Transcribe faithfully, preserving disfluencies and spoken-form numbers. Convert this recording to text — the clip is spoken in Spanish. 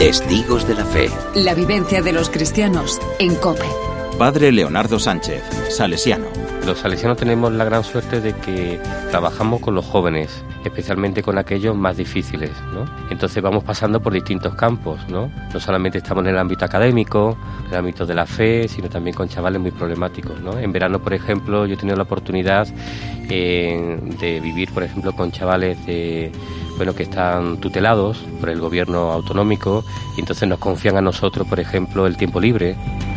Testigos de la Fe. La vivencia de los cristianos en COPE. Padre Leonardo Sánchez, salesiano. Los salesianos tenemos la gran suerte de que trabajamos con los jóvenes, especialmente con aquellos más difíciles, ¿no? Entonces vamos pasando por distintos campos, ¿no? No solamente estamos en el ámbito académico, en el ámbito de la fe, sino también con chavales muy problemáticos, ¿no? En verano, por ejemplo, yo he tenido la oportunidad eh, de vivir, por ejemplo, con chavales de, bueno, que están tutelados por el gobierno autonómico y entonces nos confían a nosotros, por ejemplo, el tiempo libre.